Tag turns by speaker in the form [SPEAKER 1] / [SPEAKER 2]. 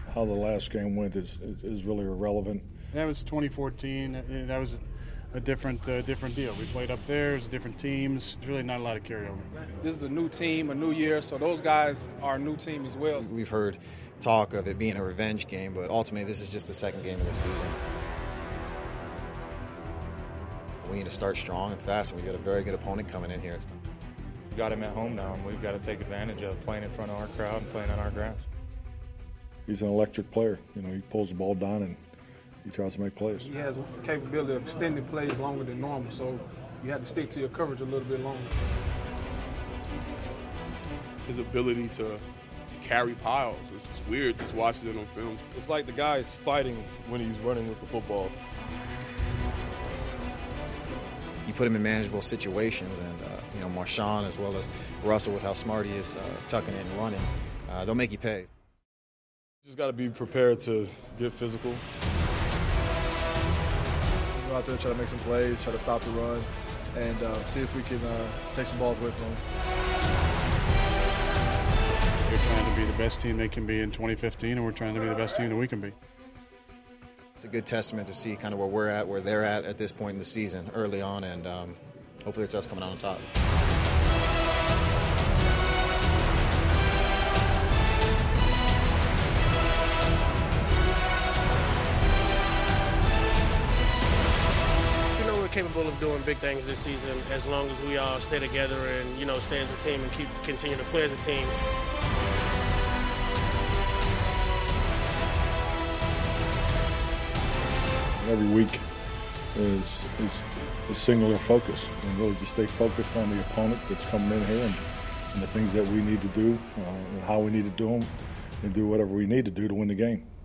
[SPEAKER 1] how the last game went is really irrelevant.
[SPEAKER 2] That was 2014. That was a different deal. We played up there. It was different teams. There's really not a lot of carryover.
[SPEAKER 3] This is a new team, a new year, so those guys are a new team as well.
[SPEAKER 4] We've heard talk of it being a revenge game, but ultimately this is just the second game of the season. We need to start strong and fast, and we've got a very good opponent coming in here.
[SPEAKER 5] We've got him at home now, and we've got to take advantage of playing in front of our crowd and playing on our grass.
[SPEAKER 1] He's an electric player. You know, he pulls the ball down and he tries to make plays.
[SPEAKER 3] He has the capability of extending plays longer than normal, so you have to stick to your coverage a little bit longer.
[SPEAKER 6] His ability to carry piles, it's weird just watching it on film.
[SPEAKER 7] It's like the guy is fighting when he's running with the football.
[SPEAKER 4] You put him in manageable situations, and Marshawn as well as Russell, with how smart he is tucking in and running, they'll make you pay.
[SPEAKER 7] You just got to be prepared to get physical.
[SPEAKER 8] Go out there, try to make some plays, try to stop the run, and see if we can take some balls away from them.
[SPEAKER 2] They're trying to be the best team they can be in 2015, and we're trying to be the best team that we can be.
[SPEAKER 4] It's a good testament to see kind of where we're at, where they're at this point in the season, early on, and hopefully it's us coming out on top.
[SPEAKER 9] Capable of doing big things this season as long as we all stay together and stay as a team and continue to play as a team.
[SPEAKER 1] Every week is singular focus, and really just stay focused on the opponent that's coming in here and the things that we need to do and how we need to do them, and do whatever we need to do to win the game.